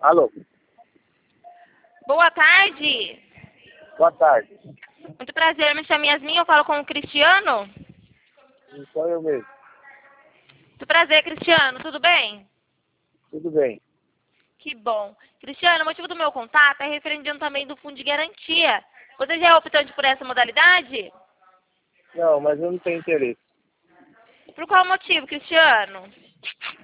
Alô, Boa tarde. boa tarde. Muito prazer, eu me chamo Yasmin, eu falo com o Cristiano. Sou eu mesmo. Muito prazer, Cristiano, tudo bem? Tudo bem. Que bom. Cristiano, o motivo do meu contato é referente também do fundo de garantia. Você já é optante por essa modalidade? Não, mas eu não tenho interesse. Por qual motivo, Cristiano?